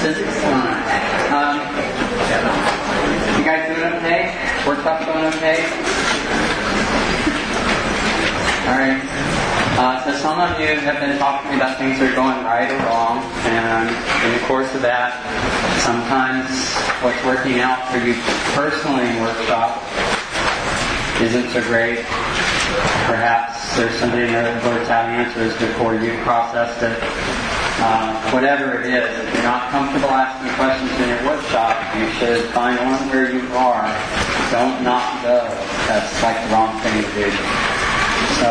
Physics 1. You guys doing okay? Workshop going okay? Alright. So some of you have been talking about things that are going right or wrong, and in the course of that, sometimes what's working out for you personally in workshop isn't so great. Perhaps there's somebody in there that blurts out answers before you processed it. Whatever it is, if you're not comfortable asking questions in your workshop, you should find one where you are. Don't not go. That's like the wrong thing to do. So,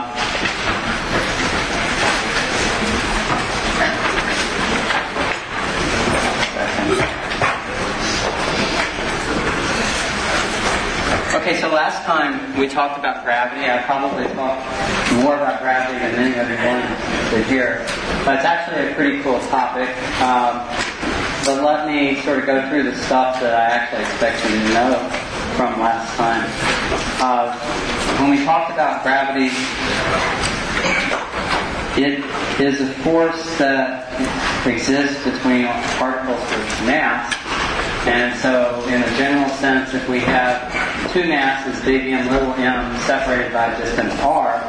okay, so last time we talked about gravity. I probably talked more about gravity than any other one did here. But it's actually a pretty cool topic. But let me sort of go through the stuff that I actually expect you to know from last time. When we talked about gravity, it is a force that exists between particles with mass. And so, in a general sense, if we have two masses, big M, little m, separated by a distance r,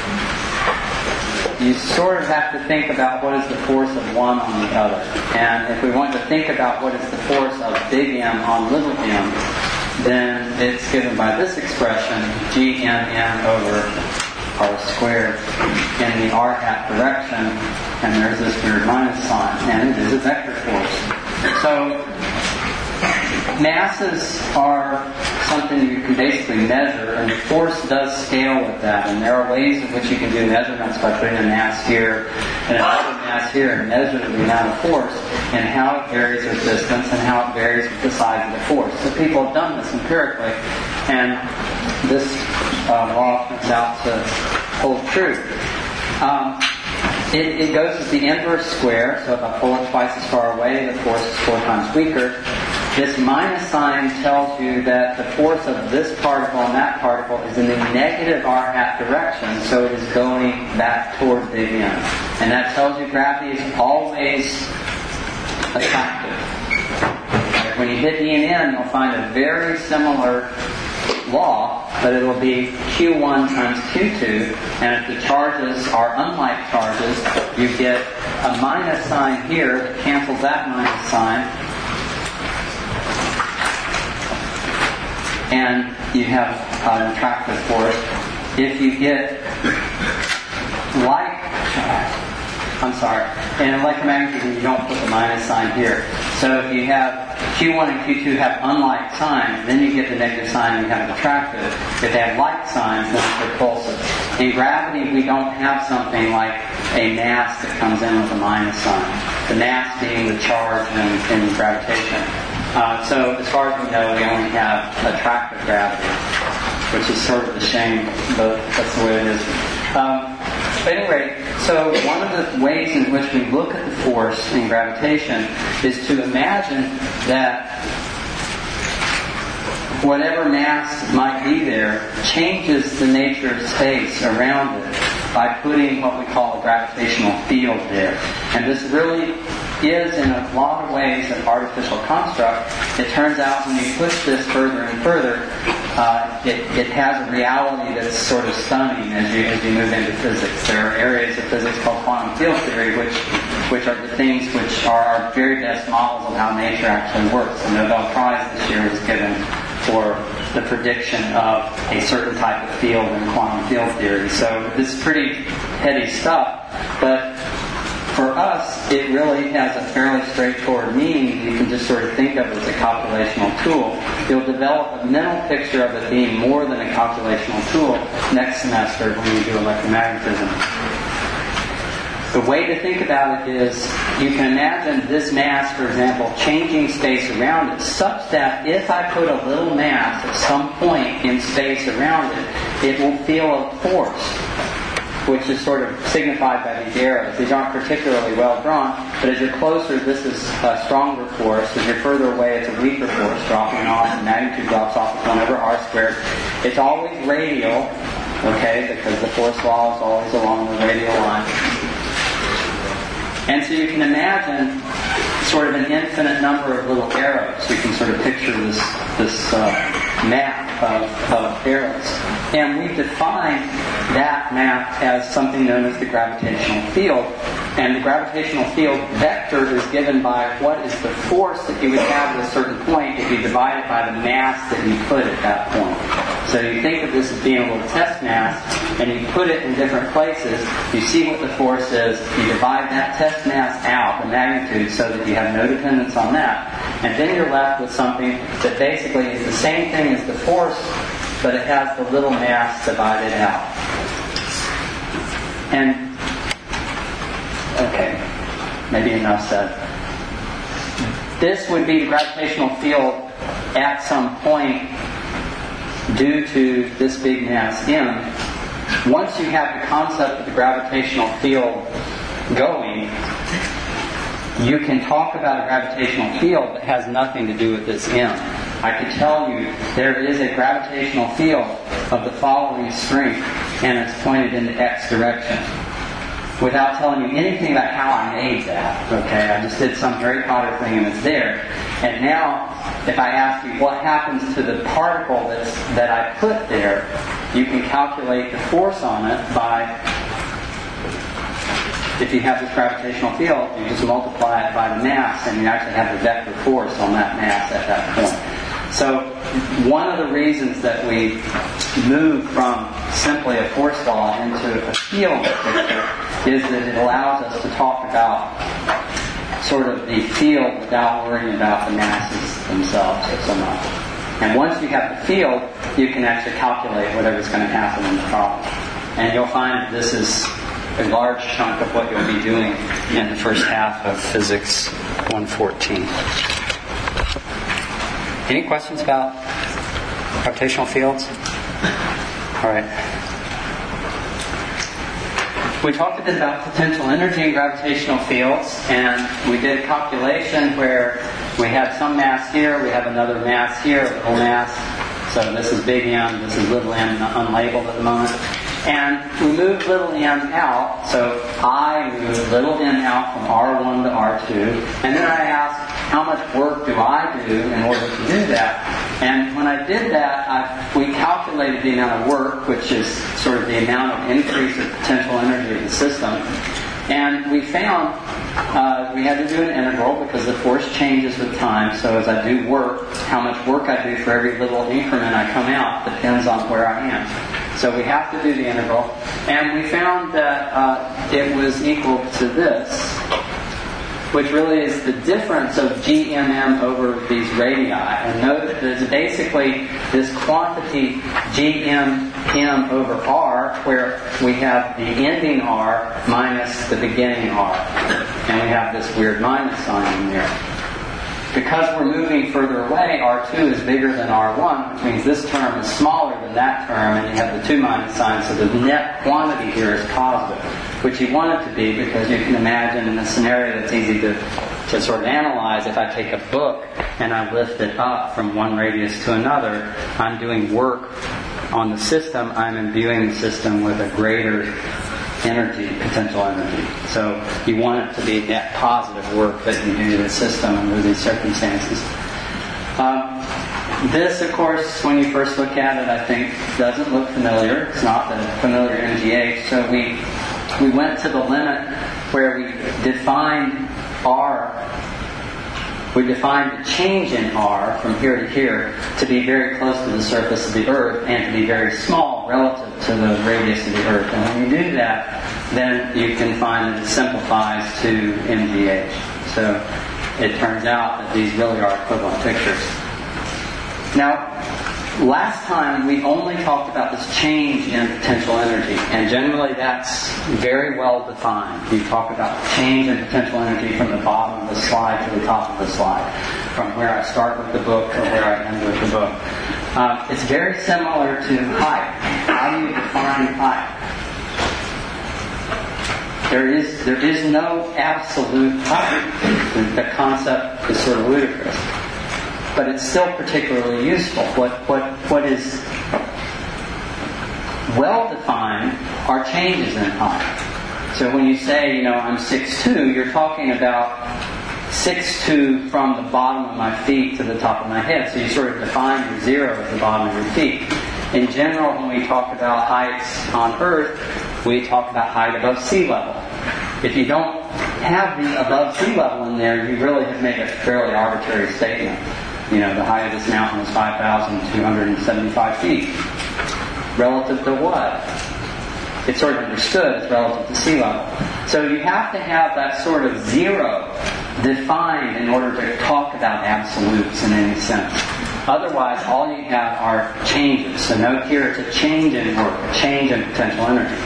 you sort of have to think about what is the force of one on the other. And if we want to think about what is the force of big M on little m, then it's given by this expression, Gn over r squared in the r hat direction, and there's this weird minus sign, and it is a vector force. So, masses are something you can basically measure, and the force does scale with that. And there are ways in which you can do measurements by putting a mass here and another mass here and measure the amount of force and how it varies with distance and how it varies with the size of the force. So people have done this empirically, and this law turns out to hold true. It goes as the inverse square, so if I pull it twice as far away, the force is 4 times weaker. This minus sign tells you that the force of this particle and that particle is in the negative r hat direction, so it is going back toward big M. And that tells you gravity is always attractive. When you hit E and N, you'll find a very similar law, but it will be Q1 times Q2, and if the charges are unlike charges, you get a minus sign here that cancels that minus sign, and you have an attractive force. If you get in electromagnetism you don't put the minus sign here. So if you have Q1 and Q2 have unlike signs, then you get the negative sign and you have attractive. If they have like signs, then it's repulsive. In gravity, we don't have something like a mass that comes in with a minus sign. The mass being the charge in gravitation. So as far as we know, we only have attractive gravity, which is sort of a shame, but that's the way it is. But anyway, so one of the ways in which we look at the force in gravitation is to imagine that whatever mass might be there changes the nature of space around it by putting what we call a gravitational field there. And this really is, in a lot of ways, an artificial construct. It turns out when you push this further and further, it has a reality that's sort of stunning as you move into physics. There are areas of physics called quantum field theory, which are the things which are our very best models of how nature actually works. The Nobel Prize this year was given for the prediction of a certain type of field in quantum field theory. So this is pretty heady stuff, but for us, it really has a fairly straightforward meaning. You can just sort of think of it as a calculational tool. You'll develop a mental picture of it being more than a calculational tool next semester when you do electromagnetism. The way to think about it is, you can imagine this mass, for example, changing space around it, such that if I put a little mass at some point in space around it, it will feel a force, which is sort of signified by these arrows. These aren't particularly well drawn, but as you're closer, this is a stronger force. As you're further away, it's a weaker force dropping off. The magnitude drops off with 1 over r squared. It's always radial, okay, because the force law is always along the radial line. And so you can imagine sort of an infinite number of little arrows. You can sort of picture this map of arrows. And we define that map as something known as the gravitational field. And the gravitational field vector is given by what is the force that you would have at a certain point if you divide it by the mass that you put at that point. So you think of this as being a little test mass, and you put it in different places, you see what the force is, you divide that test mass out, the magnitude, so that you have no dependence on that. And then you're left with something that basically is the same thing as the force, but it has the little mass divided out. And, okay, maybe enough said. This would be the gravitational field at some point due to this big mass M. Once you have the concept of the gravitational field going, you can talk about a gravitational field that has nothing to do with this M. I could tell you there is a gravitational field of the following strength, and it's pointed in the X direction, without telling you anything about how I made that. Okay, I just did some Harry Potter thing and it's there. And now, if I ask you what happens to the particle that I put there, you can calculate the force on it by, if you have this gravitational field, you just multiply it by the mass, and you actually have the vector force on that mass at that point. So, one of the reasons that we move from simply a force law into a field picture is that it allows us to talk about sort of the field without worrying about the masses themselves so much. And once you have the field, you can actually calculate whatever's going to happen in the problem. And you'll find that this is a large chunk of what you'll be doing in the first half of Physics 114. Any questions about gravitational fields? All right. We talked a bit about potential energy in gravitational fields, and we did a calculation where we have some mass here, we have another mass here, a little mass. So this is big M, this is little m, unlabeled at the moment. And we move little m out, so I move little m out from R1 to R2, and then I ask, how much work do I do in order to do that? And when I did that, we calculated the amount of work, which is sort of the amount of increase of potential energy of the system. And we found we had to do an integral because the force changes with time. So as I do work, how much work I do for every little increment I come out depends on where I am. So we have to do the integral. And we found that it was equal to this, which really is the difference of GMM over these radii. And note that there's basically this quantity GMM over R, where we have the ending R minus the beginning R. And we have this weird minus sign in there. Because we're moving further away, R2 is bigger than R1, which means this term is smaller than that term, and you have the 2 minus signs, so the net quantity here is positive, which you want it to be because you can imagine in a scenario that's easy to sort of analyze, if I take a book and I lift it up from one radius to another, I'm doing work on the system, I'm imbuing the system with a greater energy, potential energy. So you want it to be that positive work that you do to the system under these circumstances. This, of course, when you first look at it, I think doesn't look familiar. It's not the familiar MGH. So we went to the limit where we defined R. We defined the change in R from here to here to be very close to the surface of the Earth and to be very small relative to the radius of the Earth. And when you do that, then you can find that it simplifies to MGH. So it turns out that these really are equivalent pictures. Now, last time we only talked about this change in potential energy, and generally that's very well defined. You talk about change in potential energy from the bottom of the slide to the top of the slide, from where I start with the book to where I end with the book. It's very similar to height. How do you define height? There is no absolute height. The concept is sort of ludicrous. But it's still particularly useful. What is well defined are changes in height. So when you say, I'm 6'2", you're talking about 6'2" from the bottom of my feet to the top of my head. So you sort of define your zero as the bottom of your feet. In general, when we talk about heights on Earth, we talk about height above sea level. If you don't have the above sea level in there, you really have made a fairly arbitrary statement. The height of this mountain is 5,275 feet. Relative to what? It's sort of understood it's relative to sea level. So you have to have that sort of zero defined in order to talk about absolutes in any sense. Otherwise, all you have are changes. So note here, it's a change in work, a change in potential energy.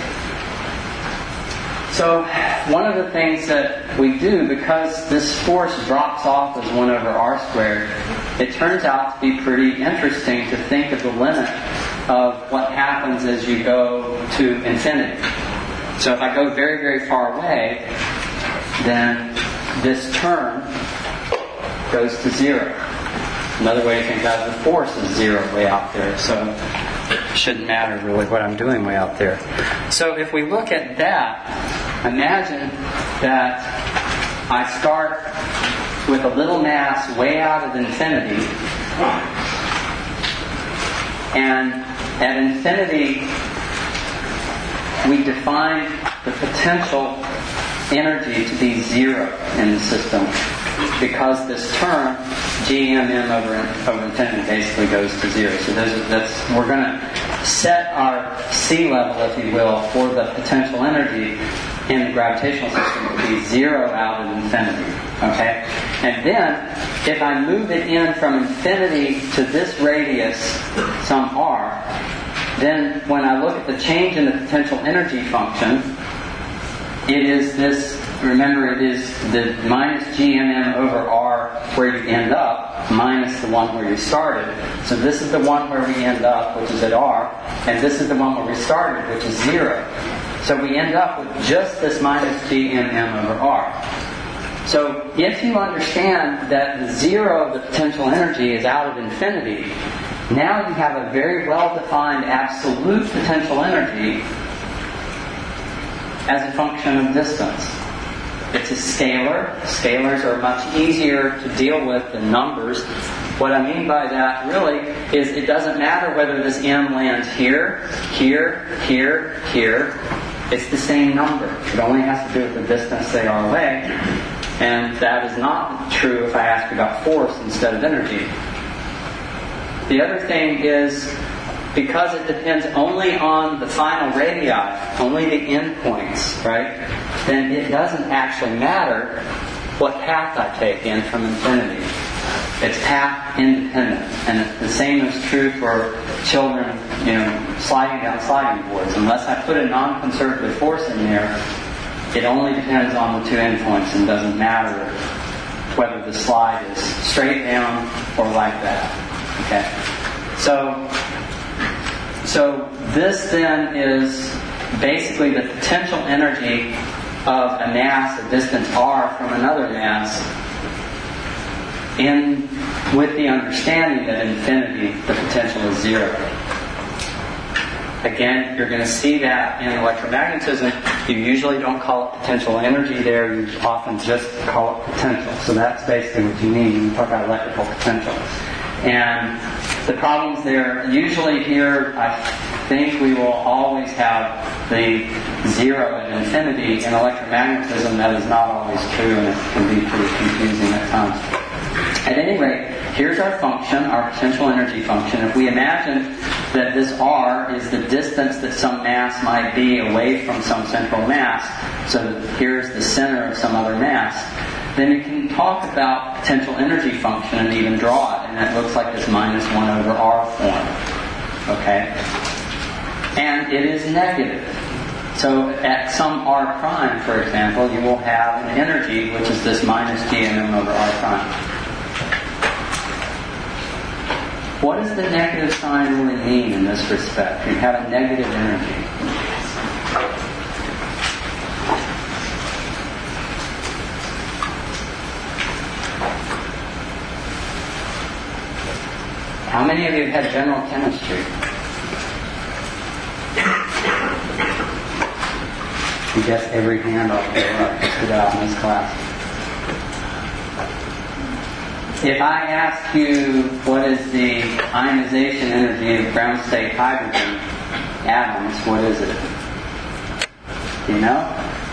So one of the things that we do, because this force drops off as 1 over r squared, it turns out to be pretty interesting to think of the limit of what happens as you go to infinity. So if I go very, very far away, then this term goes to 0. Another way to think about the force is 0 way out there. So it shouldn't matter really what I'm doing way out there. So if we look at that, imagine that I start with a little mass way out of infinity, and at infinity we define the potential energy to be 0 in the system, because this term GMM over infinity basically goes to 0. So we're going to set our sea level, if you will, for the potential energy in the gravitational system to be 0 out of infinity. Okay? And then, if I move it in from infinity to this radius, some r, then when I look at the change in the potential energy function, it is this, remember, it is the minus GMM over r where you end up, minus the one where you started. So this is the one where we end up, which is at r, and this is the one where we started, which is 0. So we end up with just this minus GMM over r. So if you understand that the 0 of the potential energy is out of infinity, now you have a very well-defined absolute potential energy as a function of distance. It's a scalar. Scalars are much easier to deal with than numbers. What I mean by that really is it doesn't matter whether this m lands here, here, here, here. It's the same number. It only has to do with the distance they are away. And that is not true if I ask about force instead of energy. The other thing is, because it depends only on the final radii, only the endpoints, right? Then it doesn't actually matter what path I take in from infinity. It's path independent. And the same is true for children, sliding down sliding boards. Unless I put a non-conservative force in there, it only depends on the two endpoints and doesn't matter whether the slide is straight down or like that. Okay? So this then is basically the potential energy of a mass at distance r from another mass, with the understanding that infinity, the potential is 0. Again, you're going to see that in electromagnetism. You usually don't call it potential energy there. You often just call it potential. So that's basically what you mean when you talk about electrical potential. And the problems there, usually here, I think we will always have the 0 at infinity. In electromagnetism, that is not always true, and it can be pretty confusing at times. At any rate, here's our function, our potential energy function. If we imagine that this r is the distance that some mass might be away from some central mass, so here's the center of some other mass, then you can talk about potential energy function and even draw it, and it looks like this minus 1 over r form. Okay? And it is negative. So at some r prime, for example, you will have an energy which is this minus GMM over r prime. What does the negative sign really mean in this respect? You have a negative energy. How many of you have had general chemistry? I guess every hand I'll put out in this class. If I ask you what is the ionization energy of ground state hydrogen atoms, what is it? Do you know?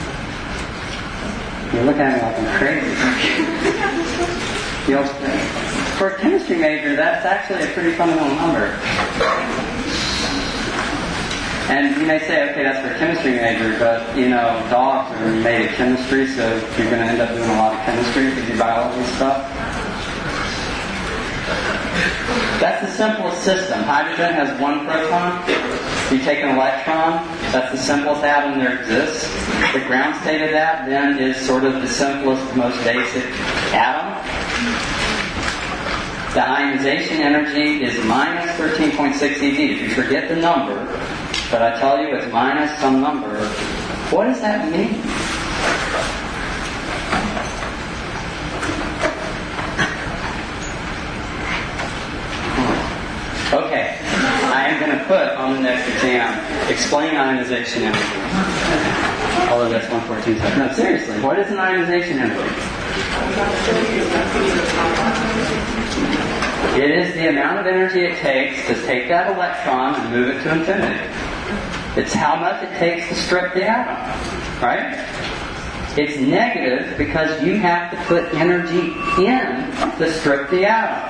You're looking at me like I'm crazy. For a chemistry major, that's actually a pretty fundamental number. And you may say, okay, that's for a chemistry major, but, dogs are made of chemistry, so you're going to end up doing a lot of chemistry with your biology stuff. That's the simplest system. Hydrogen has one proton. You take an electron, that's the simplest atom there exists. The ground state of that then is sort of the simplest, most basic atom. The ionization energy is minus 13.6 eV. If you forget the number, but I tell you it's minus some number, what does that mean? Okay, I am going to put on the next exam, explain ionization energy. Although that's 114 seconds. No, seriously, what is an ionization energy? It is the amount of energy it takes to take that electron and move it to infinity. It's how much it takes to strip the atom, right? It's negative because you have to put energy in to strip the atom.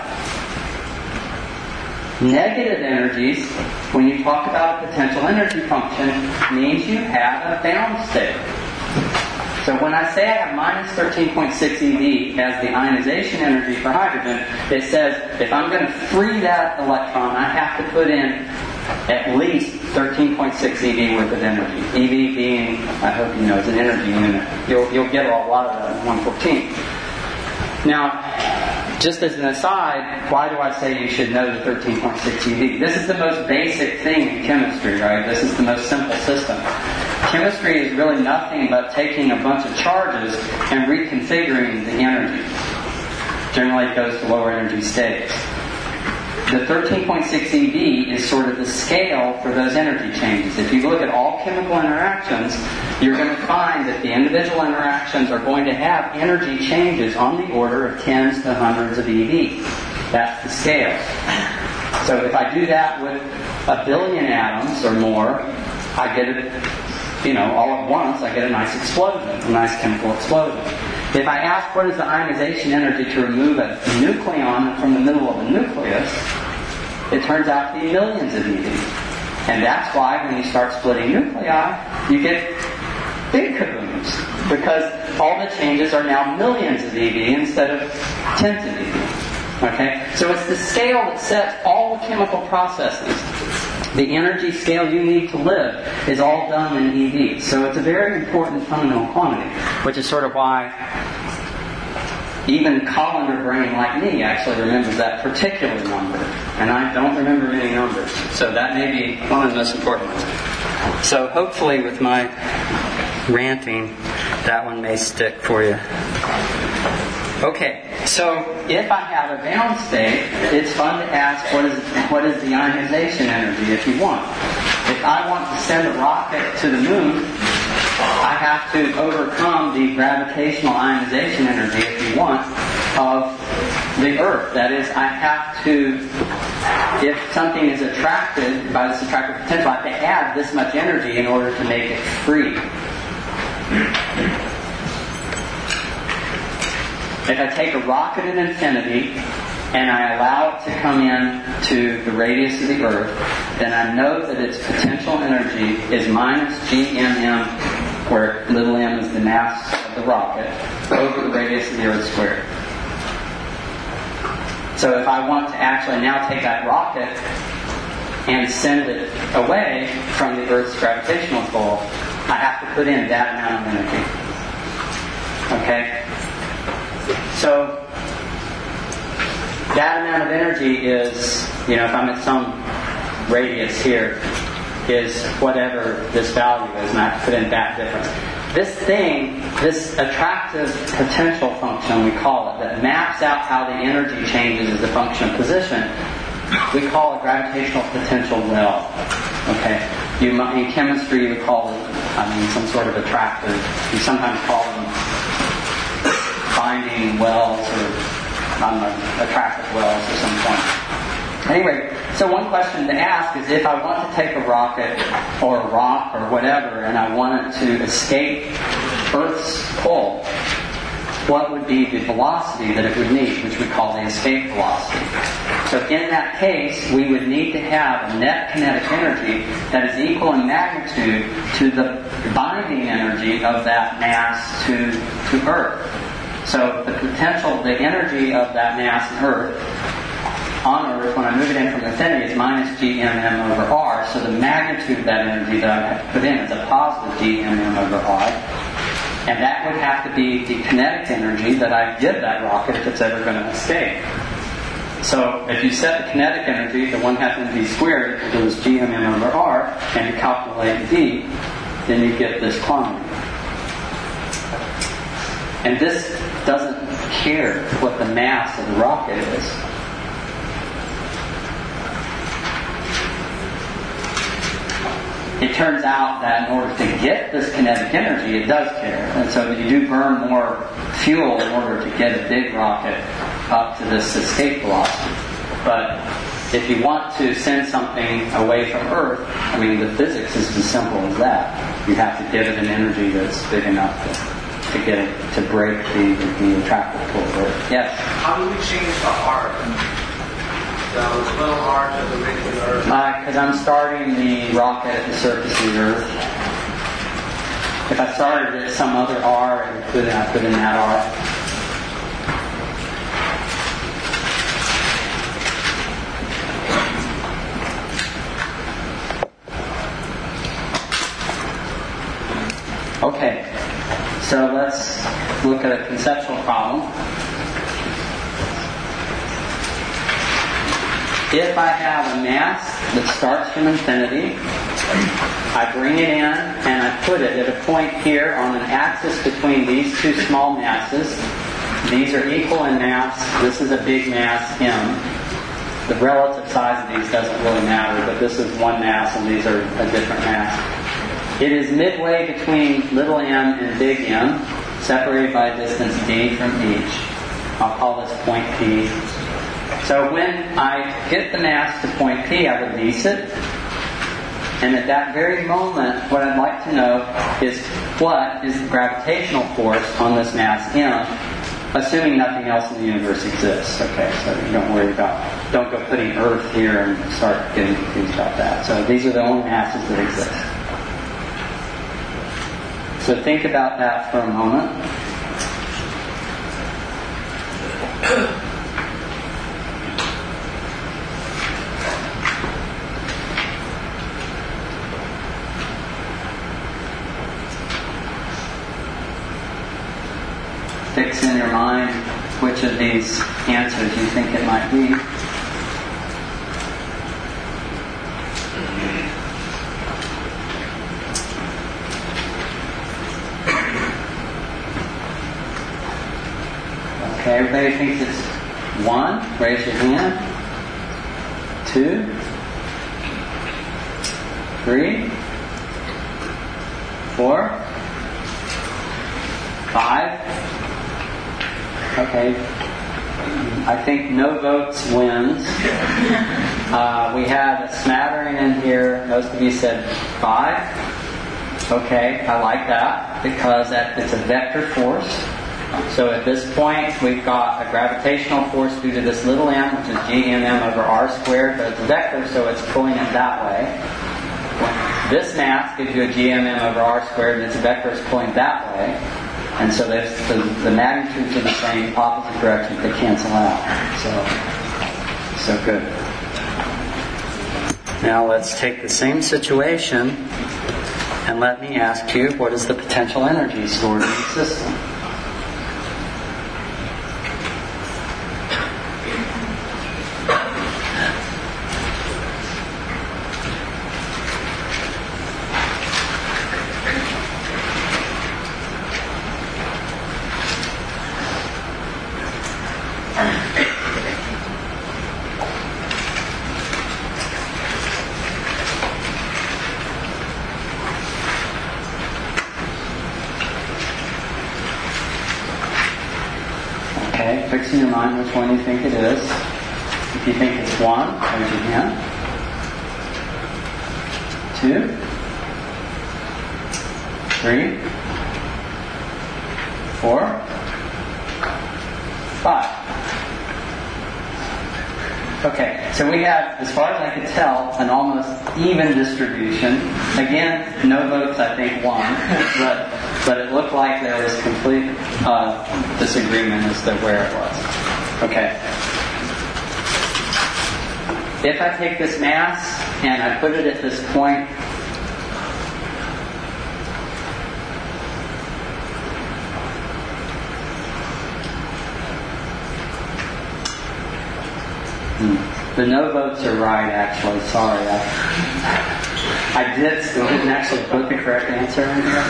Negative energies, when you talk about a potential energy function, means you have a bound state. So when I say I have minus 13.6 eV as the ionization energy for hydrogen, it says if I'm going to free that electron, I have to put in at least 13.6 eV worth of energy. eV being, I hope you know, it's an energy unit. You'll get a lot of that in 114. Now, just as an aside, why do I say you should know the 13.6 eV? This is the most basic thing in chemistry, right? This is the most simple system. Chemistry is really nothing but taking a bunch of charges and reconfiguring the energy. Generally it goes to lower energy states. The 13.6 eV is sort of the scale for those energy changes. If you look at all chemical interactions, you're going to find that the individual interactions are going to have energy changes on the order of tens to hundreds of eV. That's the scale. So if I do that with 1 billion atoms or more, I get it, all at once, I get a nice explosion, a nice chemical explosion. If I ask what is the ionization energy to remove a nucleon from the middle of a nucleus, it turns out to be millions of eV. And that's why when you start splitting nuclei, you get big kabooms. Because all the changes are now millions of eV instead of tens of eV. Okay? So it's the scale that sets all the chemical processes. The energy scale you need to live is all done in eV. So it's a very important fundamental quantity, which is sort of why even colander brain like me actually remembers that particular number. And I don't remember many numbers. So that may be one of the most important ones. So hopefully with my ranting, that one may stick for you. Okay, so if I have a bound state, it's fun to ask what is the ionization energy if you want. If I want to send a rocket to the moon, I have to overcome the gravitational ionization energy, if you want, of the Earth. That is, I have to, if something is attracted by this attractive potential, I have to add this much energy in order to make it free. If I take a rocket at infinity and I allow it to come in to the radius of the Earth, then I know that its potential energy is minus gmm, where little m is the mass of the rocket, over the radius of the Earth squared. So if I want to actually now take that rocket and send it away from the Earth's gravitational pull, I have to put in that amount of energy. Okay? So that amount of energy is, if I'm at some radius here, is whatever this value is, and I have to put in that difference. This thing, this attractive potential function, we call it, that maps out how the energy changes as a function of position, we call it gravitational potential well. Okay? In chemistry, you would call it, some sort of attractive. You sometimes call them binding wells or on the attractive wells at some point. Anyway, so one question to ask is, if I want to take a rocket or a rock or whatever and I want it to escape Earth's pull, what would be the velocity that it would need, which we call the escape velocity. So in that case, we would need to have a net kinetic energy that is equal in magnitude to the binding energy of that mass to Earth. So the potential, the energy of that mass in Earth, on Earth, when I move it in from infinity, is minus gmm over r. So the magnitude of that energy that I have to put in is a positive gmm over r. And that would have to be the kinetic energy that I give that rocket if it's ever going to escape. So if you set the kinetic energy to 1/2 mv squared equals gmm over r, and you calculate d, then you get this quantity. And this doesn't care what the mass of the rocket is. It turns out that in order to get this kinetic energy, it does care. And so you do burn more fuel in order to get a big rocket up to this escape velocity. But if you want to send something away from Earth, I mean, the physics is as simple as that. You have to give it an energy that's big enough to get it to break the attractive pull of Earth. Yes? How do we change the arc? So little arc of the regular Earth. Because I'm starting the rocket at the surface of the Earth. If I started at some other R, I put in that R. Okay, so let's look at a conceptual problem. If I have a mass that starts from infinity, I bring it in and I put it at a point here on an axis between these two small masses. These are equal in mass. This is a big mass, M. The relative size of these doesn't really matter, but this is one mass and these are a different mass. It is midway between little m and big M, separated by a distance d from each. I'll call this point P. So when I get the mass to point P, I release it. And at that very moment, what I'd like to know is what is the gravitational force on this mass M, assuming nothing else in the universe exists. Okay, so you don't go putting Earth here and start getting confused about that. So these are the only masses that exist. So think about that for a moment. Fix in your mind which of these answers you think it might be. Okay, everybody thinks it's 1. Raise your hand. 2. 3. 4. 5. Okay. I think no votes wins. We had a smattering in here. Most of you said 5. Okay, I like that because it's a vector force. So at this point, we've got a gravitational force due to this little m, which is gmm over r squared, but it's a vector, so it's pulling it that way. This mass gives you a gmm over r squared, and its vector is pulling that way. And so the magnitudes are the same, opposite directions, they cancel out. So good. Now let's take the same situation, and let me ask you, what is the potential energy stored in the system? sign which one you think it is. If you think it's 1, raise your hand. 2, 3, 4, 5. Okay, so we have, as far as I could tell, an almost even distribution. Again, no votes, I think, won, but it looked like there was complete disagreement as to where it was. Okay. If I take this mass and I put it at this point, the no votes are right, actually. Sorry. I didn't actually put the correct answer in here.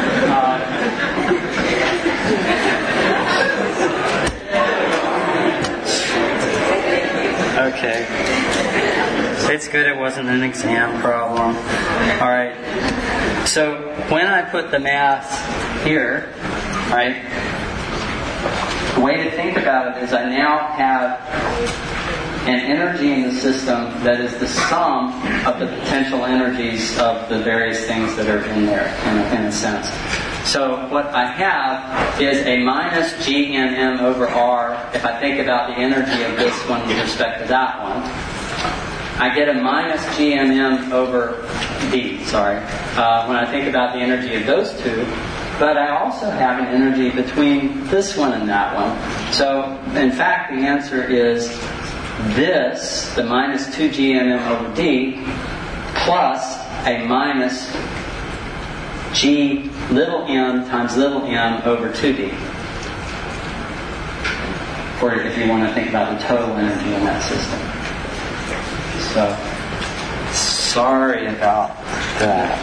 Okay. It's good it wasn't an exam problem. Alright. So, when I put the mass here, right, the way to think about it is I now have an energy in the system that is the sum of the potential energies of the various things that are in there, in a sense. So what I have is a minus GNM over R if I think about the energy of this one with respect to that one. I get a minus GNM over D, when I think about the energy of those two. But I also have an energy between this one and that one. So, in fact, the answer is this, the minus 2 GNM over D, plus a minus G little m times little m over 2D. Or if you want to think about the total energy in that system. So, sorry about that.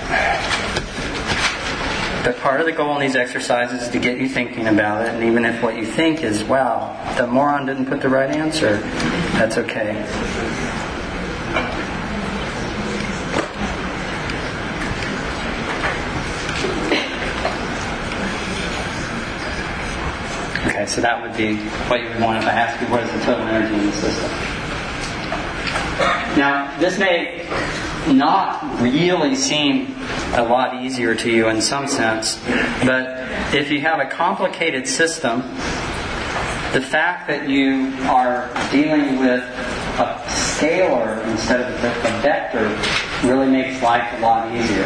But part of the goal in these exercises is to get you thinking about it, and even if what you think is, wow, the moron didn't put the right answer, that's okay. Okay, so that would be what you would want if I asked you what is the total energy in the system. Now, this may not really seem a lot easier to you in some sense, but if you have a complicated system, the fact that you are dealing with a scalar instead of a vector really makes life a lot easier.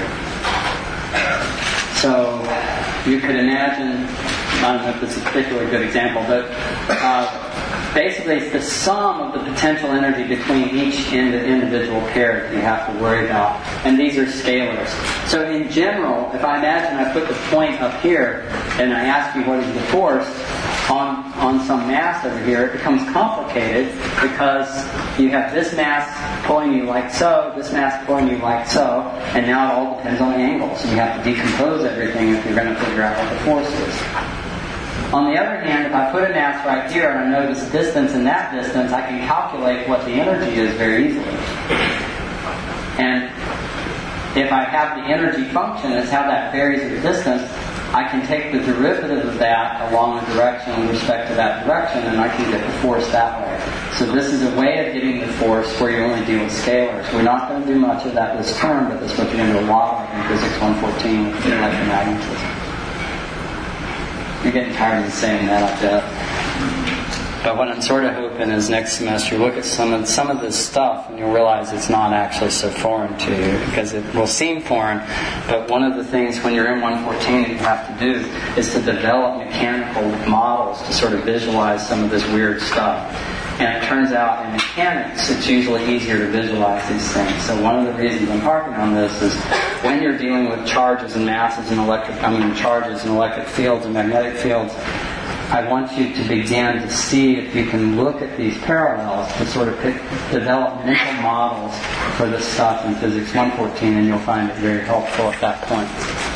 So you could imagine, I don't know if this is a particularly good example, but basically it's the sum of the potential energy between each individual pair that you have to worry about. And these are scalars. So in general, if I imagine I put the point up here and I ask you what is the force on some mass over here, it becomes complicated because you have this mass pulling you like so, this mass pulling you like so, and now it all depends on the angle. So you have to decompose everything if you're going to figure out what the force is. On the other hand, if I put a mass right here and I know this distance and that distance, I can calculate what the energy is very easily. And if I have the energy function as how that varies with distance, I can take the derivative of that along a direction with respect to that direction, and I can get the force that way. So this is a way of getting the force where you only deal with scalars. We're not going to do much of that this term, but this is what you're going to do a lot of in Physics 114 with electromagnetism. You're getting tired of me saying that, I bet. But what I'm sort of hoping is next semester, look at some of this stuff and you'll realize it's not actually so foreign to you, because it will seem foreign. But one of the things when you're in 114 that you have to do is to develop mechanical models to sort of visualize some of this weird stuff. And it turns out in mechanics, it's usually easier to visualize these things. So one of the reasons I'm harping on this is when you're dealing with charges and masses and charges and electric fields and magnetic fields, I want you to begin to see if you can look at these parallels to sort of develop mental models for this stuff in Physics 114, and you'll find it very helpful at that point.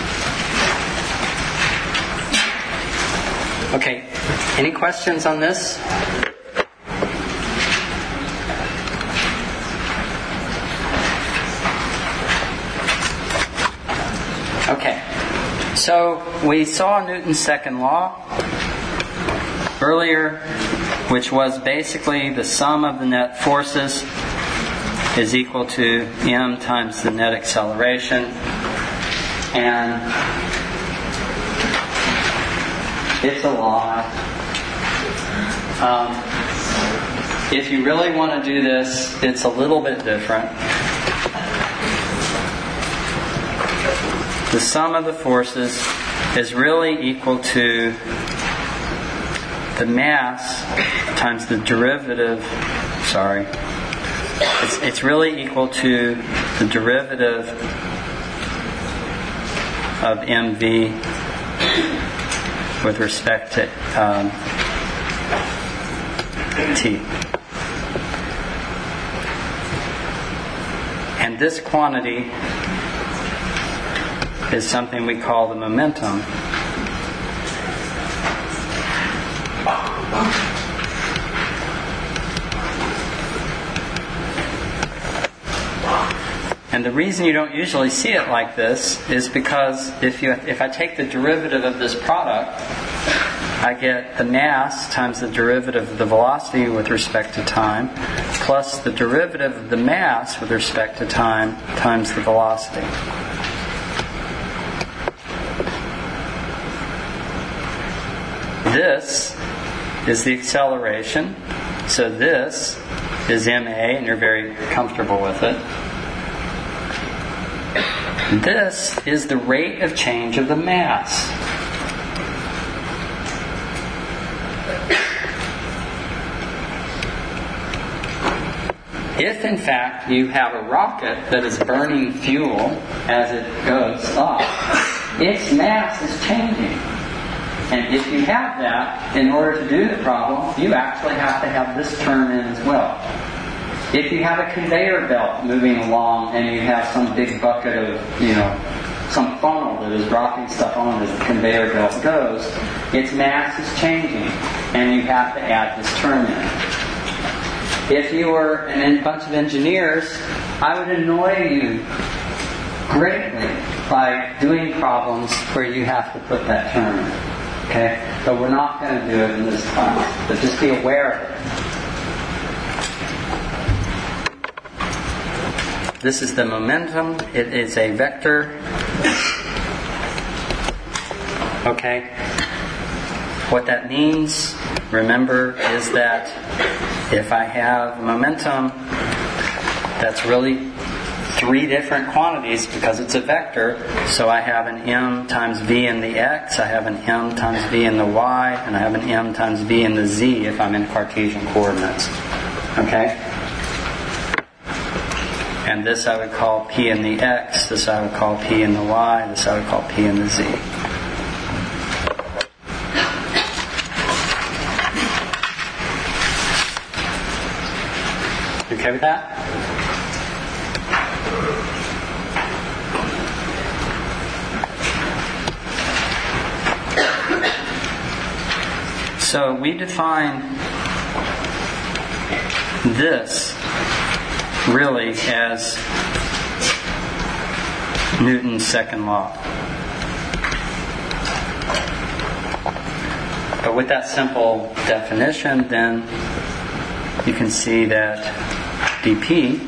Okay, any questions on this? Okay, so we saw Newton's second law earlier. which was basically the sum of the net forces is equal to m times the net acceleration. And it's a lot. If you really want to do this, it's a little bit different. The sum of the forces is really equal to the mass times the derivative. It's really equal to the derivative of mv with respect to t. And this quantity is something we call the momentum. And the reason you don't usually see it like this is because if I take the derivative of this product, I get the mass times the derivative of the velocity with respect to time, plus the derivative of the mass with respect to time times the velocity. This is the acceleration. So this is ma, and you're very comfortable with it. This is the rate of change of the mass. If in fact you have a rocket that is burning fuel as it goes up, its mass is changing. And if you have that, in order to do the problem, you actually have to have this term in as well. If you have a conveyor belt moving along and you have some big bucket of, some funnel that is dropping stuff on as the conveyor belt goes, its mass is changing, and you have to add this term in. If you were a bunch of engineers, I would annoy you greatly by doing problems where you have to put that term in. Okay? But we're not going to do it in this class. But just be aware of it. This is the momentum. It is a vector. Okay? What that means, remember, is that if I have momentum, that's really three different quantities because it's a vector. So I have an m times v in the x, I have an m times v in the y, and I have an m times v in the z if I'm in Cartesian coordinates. Okay? And this I would call p in the x, this I would call p in the y, this I would call p in the z. You okay with that? So we define this really as Newton's second law. But with that simple definition, then you can see that dP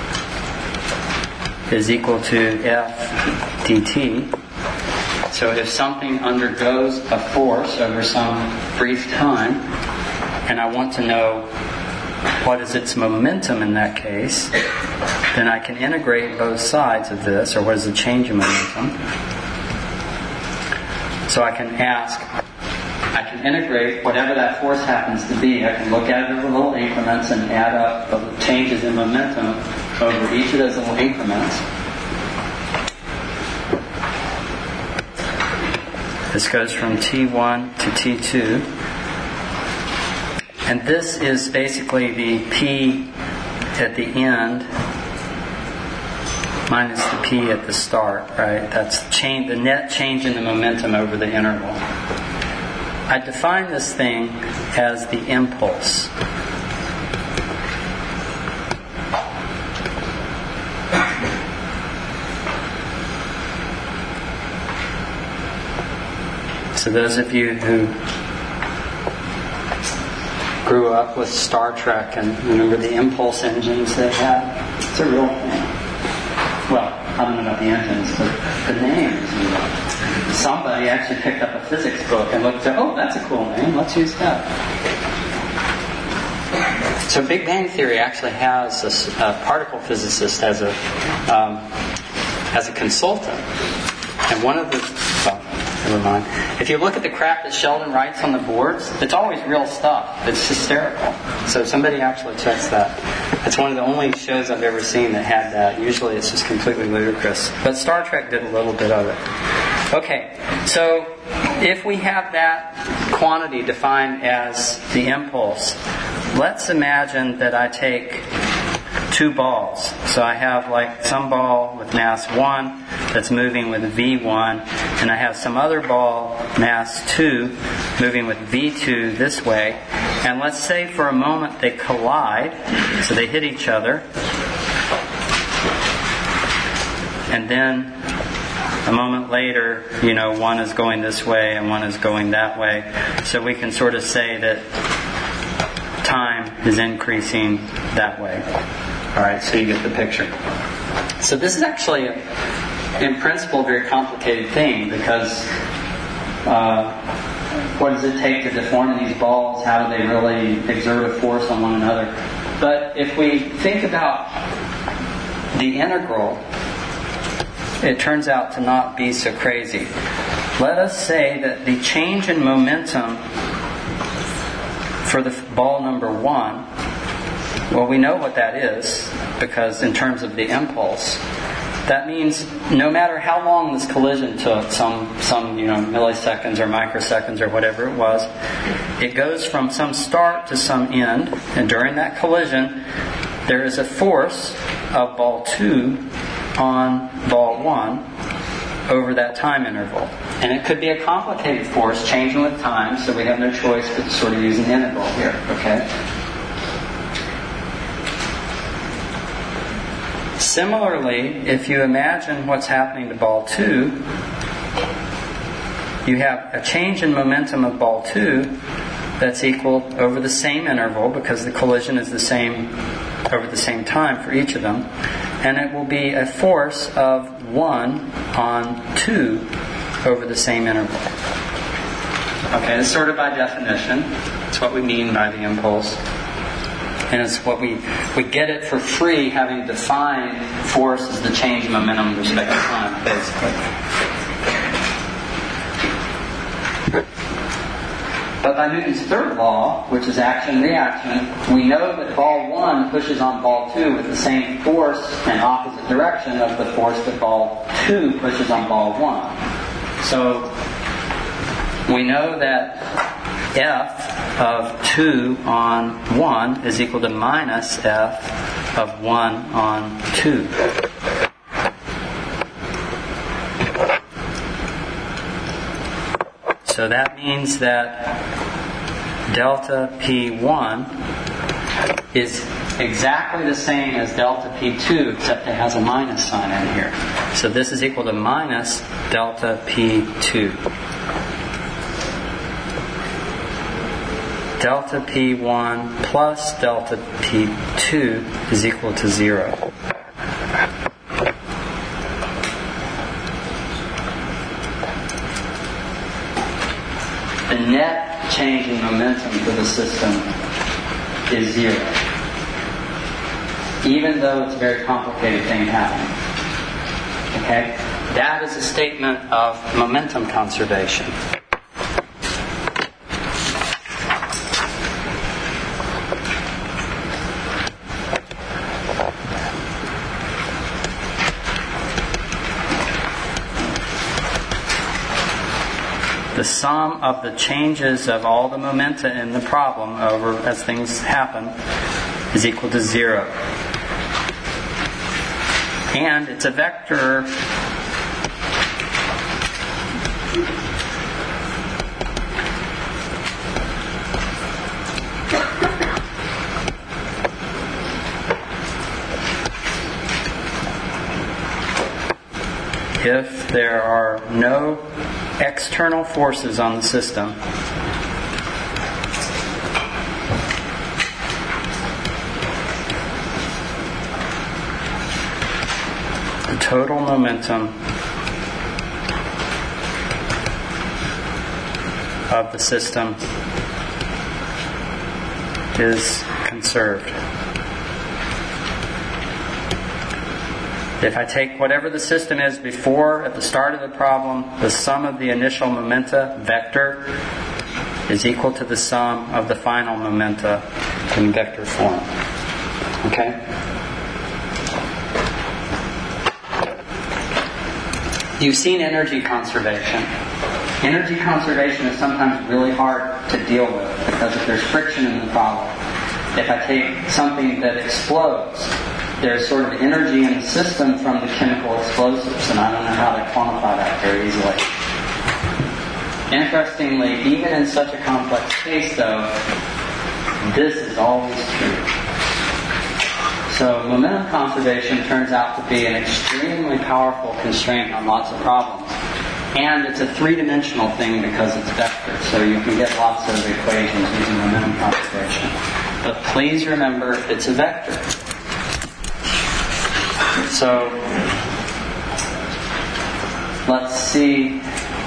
is equal to F dt. So if something undergoes a force over some brief time, and I want to know what is its momentum in that case, then I can integrate both sides of this, or what is the change in momentum. So I can integrate whatever that force happens to be. I can look at it in little increments and add up the changes in momentum over each of those little increments. This goes from T1 to T2. And this is basically the P at the end minus the P at the start, right? That's the net change in the momentum over the interval. I define this thing as the impulse. So those of you who grew up with Star Trek and remember the impulse engines they had? It's a real thing. Well, I don't know about the engines, but the names. Somebody actually picked up a physics book and looked at, oh, that's a cool name, let's use that. So Big Bang Theory actually has a particle physicist as a consultant. And one of the... Well, never mind. If you look at the crap that Sheldon writes on the boards, it's always real stuff. It's hysterical. So somebody actually checks that. It's one of the only shows I've ever seen that had that. Usually it's just completely ludicrous. But Star Trek did a little bit of it. Okay, so if we have that quantity defined as the impulse, let's imagine that I take two balls. So I have like some ball with mass 1 that's moving with V1, and I have some other ball, mass 2, moving with V2 this way. And let's say for a moment they collide, so they hit each other. And then a moment later, one is going this way and one is going that way. So we can sort of say that time is increasing that way. Alright, so you get the picture. So this is actually, in principle, a very complicated thing because what does it take to deform these balls? How do they really exert a force on one another? But if we think about the integral, it turns out to not be so crazy. Let us say that the change in momentum for the ball number 1, well, we know what that is because in terms of the impulse, that means no matter how long this collision took, some milliseconds or microseconds or whatever it was, it goes from some start to some end, and during that collision, there is a force of ball 2 on ball 1 over that time interval. And it could be a complicated force changing with time, so we have no choice but to sort of use an integral here, okay? Similarly, if you imagine what's happening to ball 2, you have a change in momentum of ball 2 that's equal over the same interval because the collision is the same over the same time for each of them. And it will be a force of 1 on 2 over the same interval. Okay, it's sort of by definition. It's what we mean by the impulse. And it's what we get it for free, having defined force as the change in momentum with respect to time, basically. But by Newton's third law, which is action-reaction, we know that ball 1 pushes on ball 2 with the same force and opposite direction of the force that ball 2 pushes on ball 1. So we know that F of 2 on 1 is equal to minus F of 1 on 2. So that means that delta P1 is exactly the same as delta P2, except it has a minus sign in here. So this is equal to minus delta P2. Delta P1 plus delta P2 is equal to 0. The net change in momentum for the system is 0. Even though it's a very complicated thing happening. Okay? That is a statement of momentum conservation. The sum of the changes of all the momenta in the problem over as things happen is equal to 0. And it's a vector if there are no external forces on the system, total momentum of the system is conserved. If I take whatever the system is before, at the start of the problem, the sum of the initial momenta, vector, is equal to the sum of the final momenta in vector form. Okay? You've seen energy conservation. Energy conservation is sometimes really hard to deal with because if there's friction in the problem, if I take something that explodes, there's sort of energy in the system from the chemical explosives, and I don't know how to quantify that very easily. Interestingly, even in such a complex case, though, this is always true. So momentum conservation turns out to be an extremely powerful constraint on lots of problems. And it's a three-dimensional thing because it's vector, so you can get lots of equations using momentum conservation. But please remember, it's a vector. So, let's see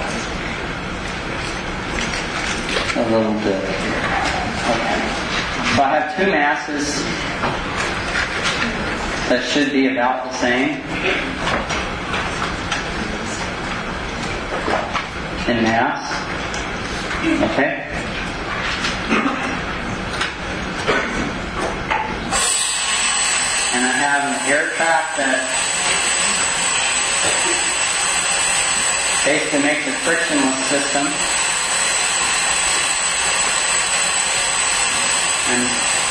a little bit here. Okay. So I have two masses that should be about the same in mass. Okay? And I have an aircraft that basically makes a frictionless system. And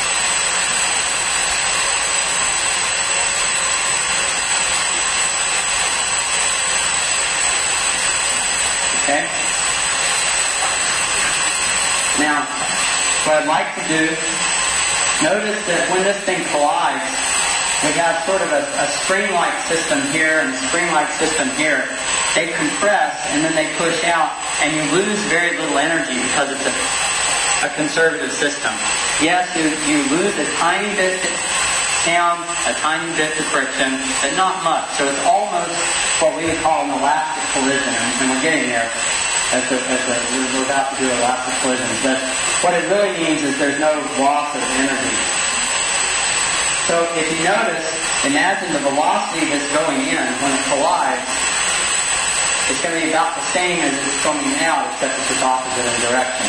okay? Now, what I'd like to do, notice that when this thing collides, we have sort of a spring-like system here and a spring-like system here. They compress and then they push out, and you lose very little energy because it's a conservative system. Yes, you lose a tiny bit to sound, a tiny bit to friction, but not much. So it's almost what we would call an elastic collision, and we're getting there. We're about to do elastic collisions. But what it really means is there's no loss of energy. So if you notice, imagine the velocity that's going in when it collides, it's going to be about the same as it's coming out, except it's just opposite in direction.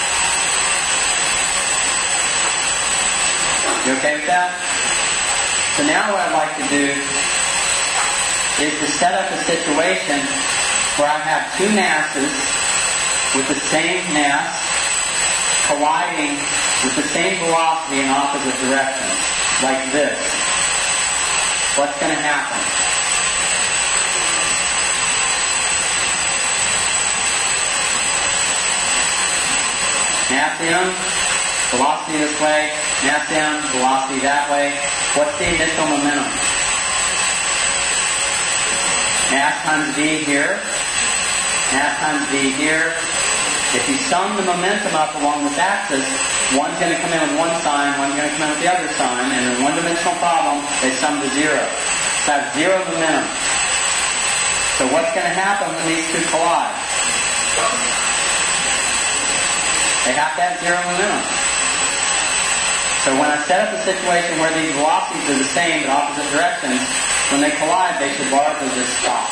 You okay with that? So now what I'd like to do is to set up a situation where I have two masses with the same mass colliding with the same velocity in opposite directions, like this. What's going to happen? Mass in, velocity this way, mass in, velocity that way. What's the initial momentum? Mass times v here, mass times v here. If you sum the momentum up along this axis, one's going to come in with one sign, one's going to come in with the other sign, and in a one-dimensional problem, they sum to zero. So I have zero momentum. So what's going to happen when these two collide? They have to have zero momentum. So when I set up a situation where these velocities are the same but opposite directions, when they collide, they should largely just stop.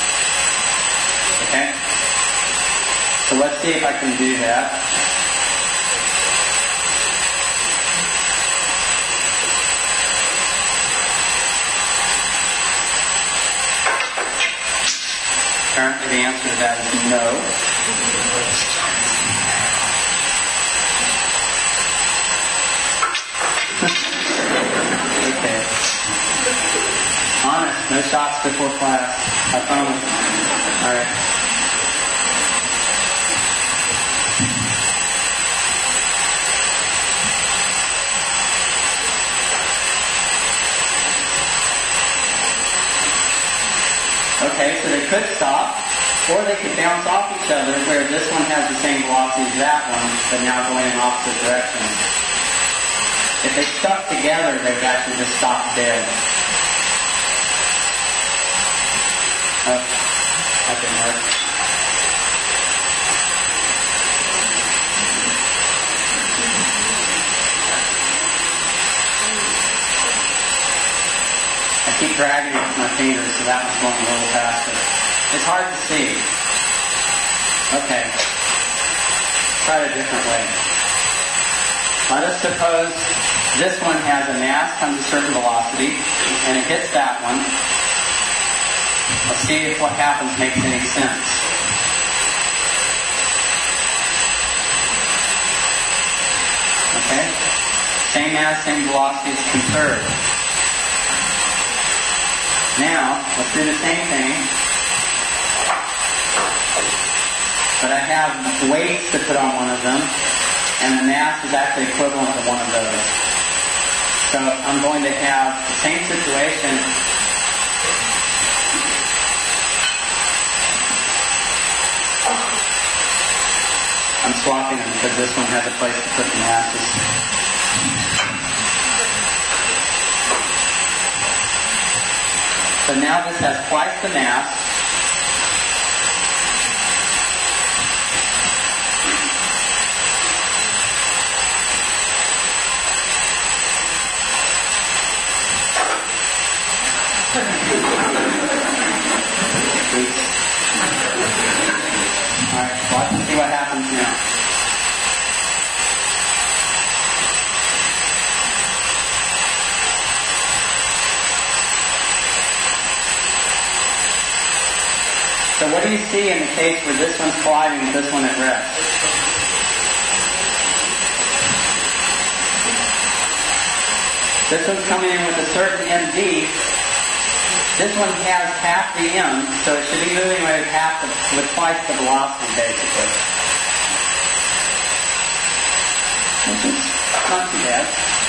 Okay? So let's see if I can do that. Apparently the answer to that is no. Okay. Honest, no shots before class. I promise. Alright. Okay, so they could stop, or they could bounce off each other where this one has the same velocity as that one, but now going in opposite directions. If they stuck together, they would actually just stop dead. Oh, that didn't work. I keep dragging it with my fingers, so that one's going a little faster. It's hard to see. Okay. Try it a different way. Let us suppose this one has a mass comes a certain velocity, and it hits that one. Let's see if what happens makes any sense. Okay? Same mass, same velocity is conserved. Now, let's do the same thing. But I have weights to put on one of them, and the mass is actually equivalent to one of those. So I'm going to have the same situation. I'm swapping them because this one has a place to put the masses. So now this has twice the mass. Alright, watch and see what happens now. So what do you see in the case where this one's colliding with this one at rest? This one's coming in with a certain mv. This one has half the m, so it should be moving with twice the velocity, basically. Which is not too bad.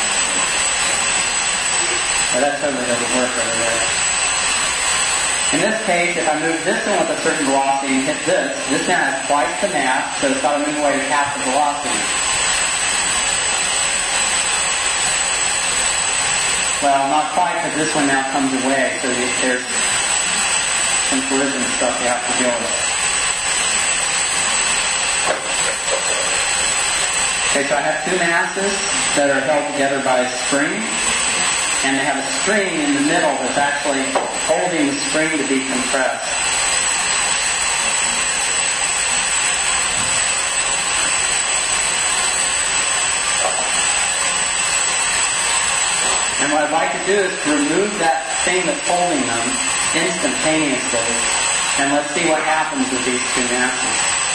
But that totally doesn't work over there. In this case, if I move this one with a certain velocity and hit this now has twice the mass, so it's got to move away with half the velocity. Well, not quite, because this one now comes away, so there's some collision stuff you have to deal with. Okay, so I have two masses that are held together by a spring, and they have a string in the middle that's actually holding the spring to be compressed. And what I'd like to do is to remove that thing that's holding them instantaneously, and let's see what happens with these two masses.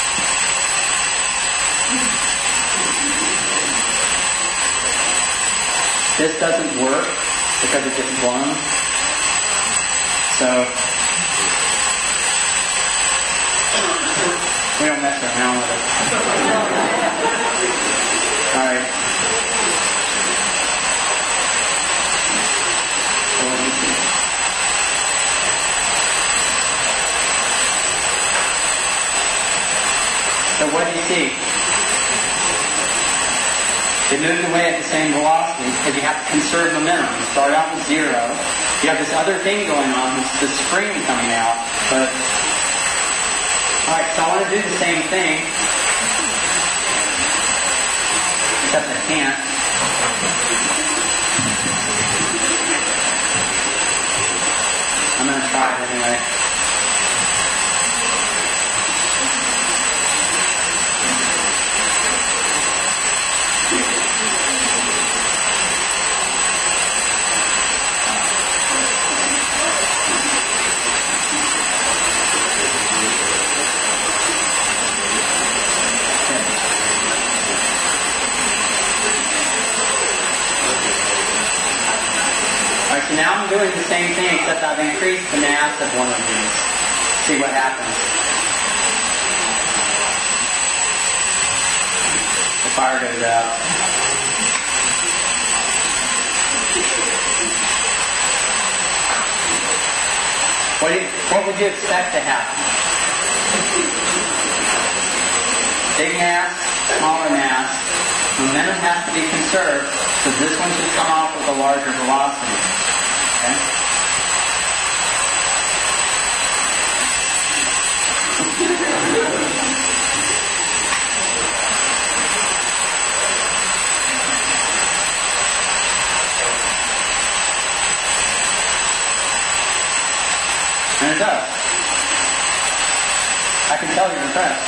This doesn't work because it gets blown. So we don't mess around with it. Alright. So what do you see? It moves away at the same velocity because you have to conserve momentum. You start out with 0. You have this other thing going on, this spring coming out. But alright, so I want to do the same thing. Except I can't. I'm going to try it anyway. So now I'm doing the same thing, except I've increased the mass of one of these. See what happens. The fire goes out. What would you expect to happen? Big mass, smaller mass. Momentum has to be conserved, so this one should come off with a larger velocity. Okay? And it does. I can tell you're impressed.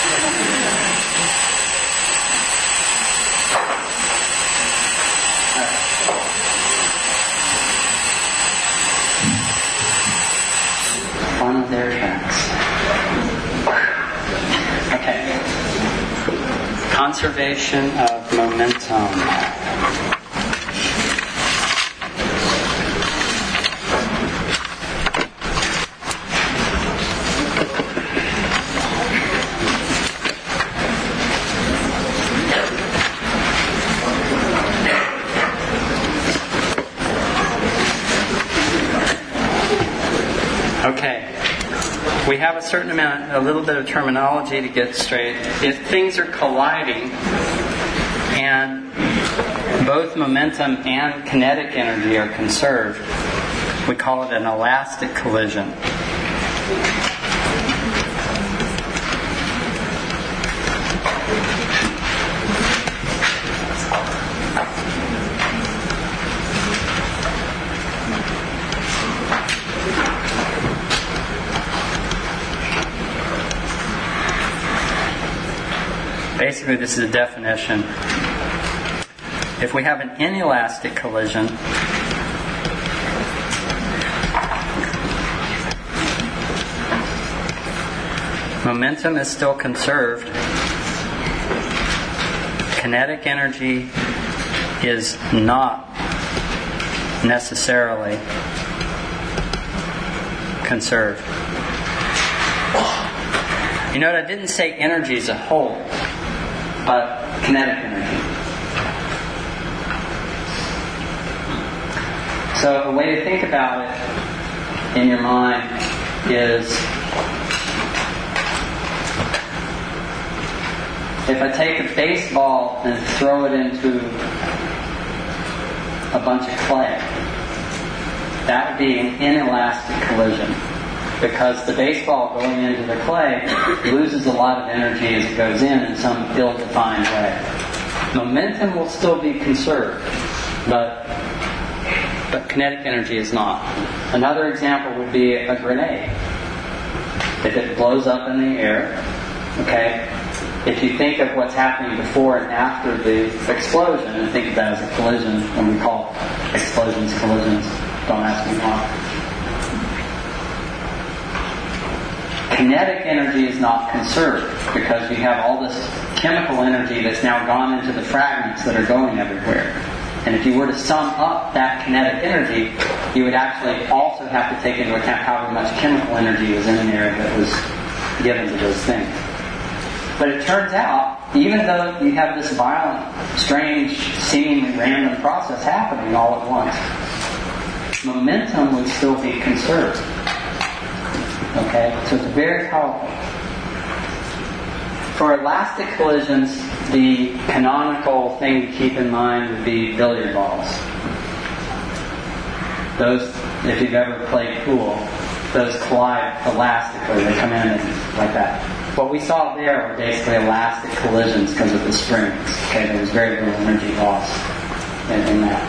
On their tracks. Okay. Conservation of momentum. Okay, we have a little bit of terminology to get straight. If things are colliding and both momentum and kinetic energy are conserved, we call it an elastic collision. Basically, this is a definition. If we have an inelastic collision, momentum is still conserved. Kinetic energy is not necessarily conserved. You know what? I didn't say energy as a whole, but kinetic energy. So a way to think about it in your mind is, if I take a baseball and throw it into a bunch of clay, that would be an inelastic collision, because the baseball going into the clay loses a lot of energy as it goes in some ill-defined way. Momentum will still be conserved, but kinetic energy is not. Another example would be a grenade. If it blows up in the air, okay, if you think of what's happening before and after the explosion, and think of that as a collision, when we call explosions collisions, don't ask me why. Kinetic energy is not conserved because we have all this chemical energy that's now gone into the fragments that are going everywhere. And if you were to sum up that kinetic energy, you would actually also have to take into account however much chemical energy was in there that was given to those things. But it turns out, even though you have this violent, strange, seemingly random process happening all at once, momentum would still be conserved. Okay? So it's very powerful. For elastic collisions, the canonical thing to keep in mind would be billiard balls. Those, if you've ever played pool, those collide elastically. They come in and like that. What we saw there were basically elastic collisions because of the springs. Okay, there was very little energy loss in that.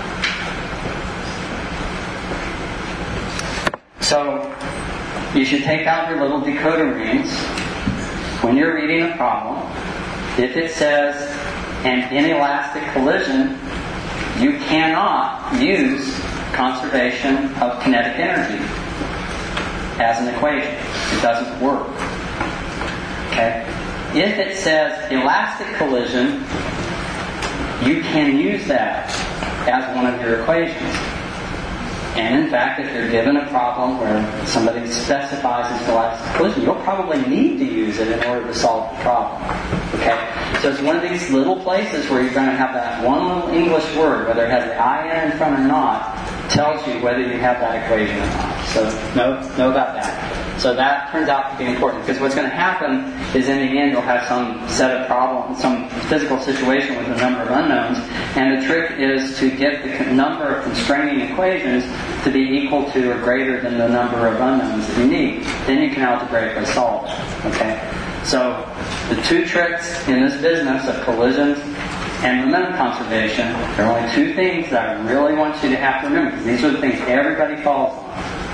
So you should take out your little decoder rings when you're reading a problem. If it says an inelastic collision, you cannot use conservation of kinetic energy as an equation. It doesn't work. Okay? If it says elastic collision, you can use that as one of your equations. And in fact, if you're given a problem where somebody specifies an elastic collision, you'll probably need to use it in order to solve the problem. Okay? So it's one of these little places where you're going to have that one little English word, whether it has the IN in front or not, tells you whether you have that equation or not. So know about that. So that turns out to be important, because what's going to happen is in the end you'll have some set of problems, some physical situation with a number of unknowns, And the trick is to get the number of constraining equations to be equal to or greater than the number of unknowns that you need. Then you can algebraically solve it. Okay? So the two tricks in this business of collisions and momentum conservation, there are only two things that I really want you to have to remember, because these are the things everybody falls on.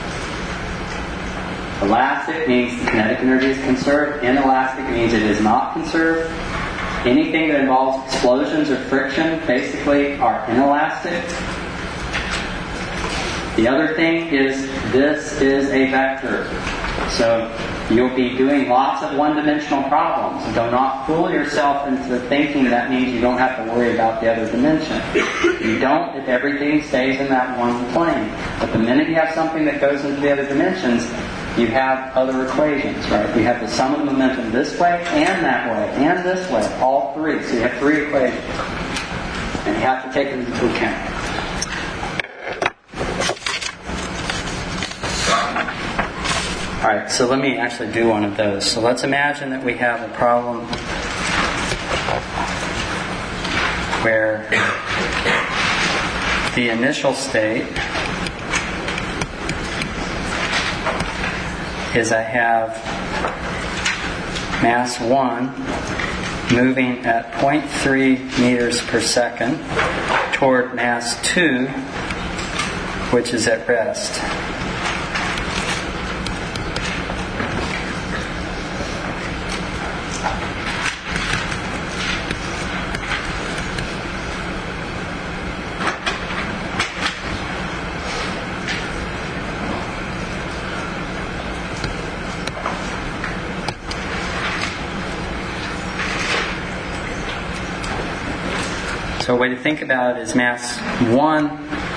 Elastic means the kinetic energy is conserved. Inelastic means it is not conserved. Anything that involves explosions or friction basically are inelastic. The other thing is this is a vector. So you'll be doing lots of one-dimensional problems. Do not fool yourself into thinking that means you don't have to worry about the other dimension. You don't if everything stays in that one plane. But the minute you have something that goes into the other dimensions, you have other equations, right? You have the sum of the momentum this way and that way and this way, all three. So you have three equations. And you have to take them into account. Alright, so let me actually do one of those. So let's imagine that we have a problem where the initial state is I have mass 1 moving at 0.3 meters per second toward mass 2, which is at rest. So a way to think about it is mass 1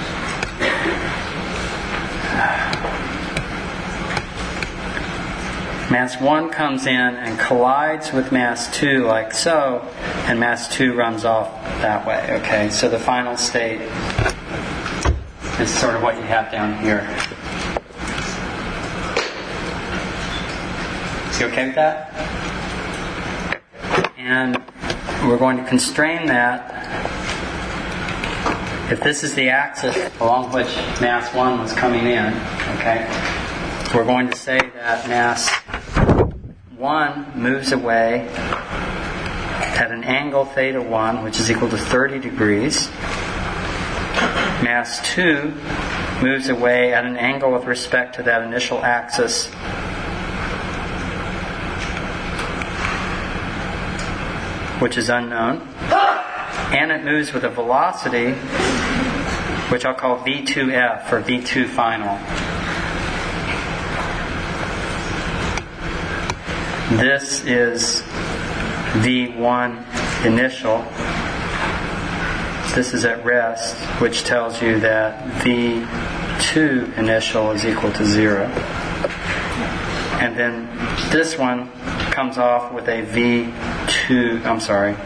comes in and collides with mass 2 like so, and mass 2 runs off that way. Okay, so the final state is sort of what you have down here. Is you okay with that? And we're going to constrain that. If this is the axis along which mass 1 was coming in, okay, we're going to say that mass 1 moves away at an angle theta 1, which is equal to 30 degrees. Mass 2 moves away at an angle with respect to that initial axis which is unknown. And it moves with a velocity which I'll call V2F, or V2 final. This is V1 initial. This is at rest, which tells you that V2 initial is equal to 0. And then this one comes off with a V1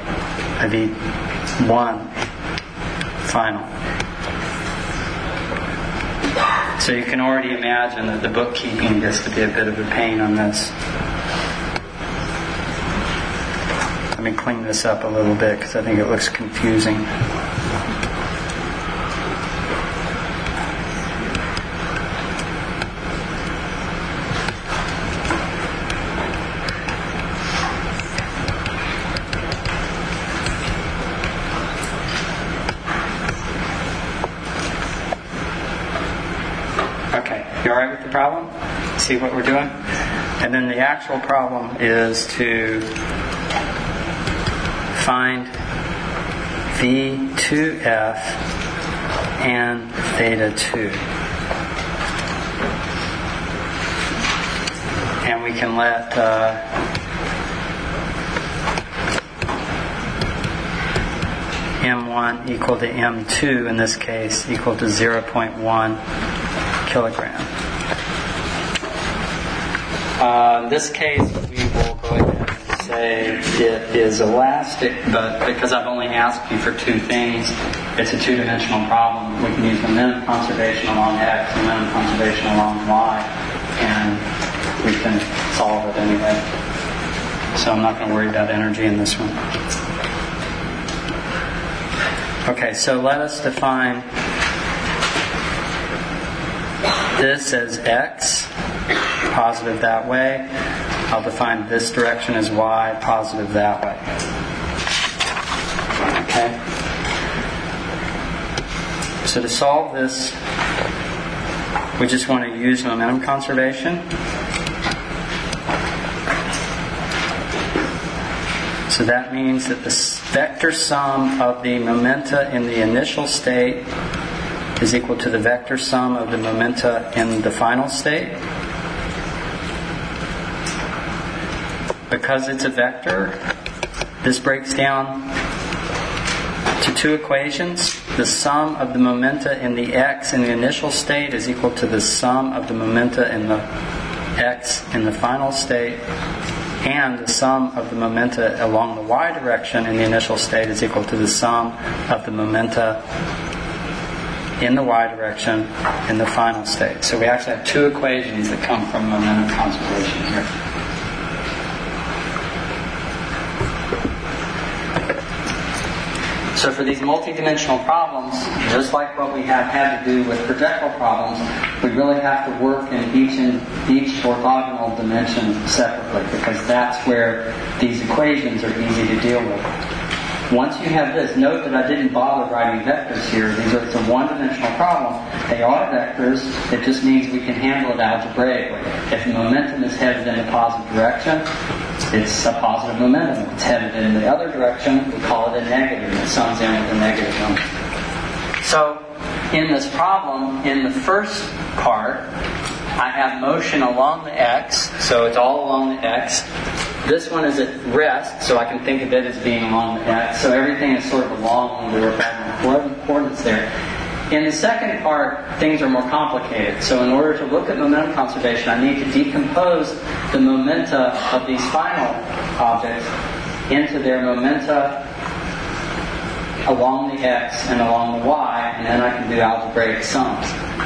final. So you can already imagine that the bookkeeping gets to be a bit of a pain on this. Let me clean this up a little bit because I think it looks confusing. Problem, see what we're doing, and then the actual problem is to find V2F and theta 2, and we can let M1 equal to M2 in this case equal to 0.1 kilogram. In this case, we will go ahead and say it is elastic, but because I've only asked you for two things, it's a two-dimensional problem. We can use momentum conservation along X, momentum conservation along Y, and we can solve it anyway. So I'm not going to worry about energy in this one. Okay, so let us define this as x, positive that way. I'll define this direction as y, positive that way. Okay? So to solve this, we just want to use momentum conservation. So that means that the vector sum of the momenta in the initial state is equal to the vector sum of the momenta in the final state. Because it's a vector, this breaks down to two equations. The sum of the momenta in the x in the initial state is equal to the sum of the momenta in the x in the final state. And the sum of the momenta along the y direction in the initial state is equal to the sum of the momenta in the y direction in the final state. So we actually have two equations that come from momentum conservation here. So for these multidimensional problems, just like what we have had to do with projectile problems, we really have to work in each orthogonal dimension separately, because that's where these equations are easy to deal with. Once you have this, note that I didn't bother writing vectors here. It's a one-dimensional problem. They are vectors. It just means we can handle it algebraically. If the momentum is headed in a positive direction, it's a positive momentum. If it's headed in the other direction, we call it a negative. It sums in with a negative number. So, in this problem, in the first part, I have motion along the x, so it's all along the x. This one is at rest, so I can think of it as being along the x. So everything is sort of along the orthogonal coordinates there. In the second part, things are more complicated. So in order to look at momentum conservation, I need to decompose the momenta of these final objects into their momenta along the x and along the y, and then I can do algebraic sums.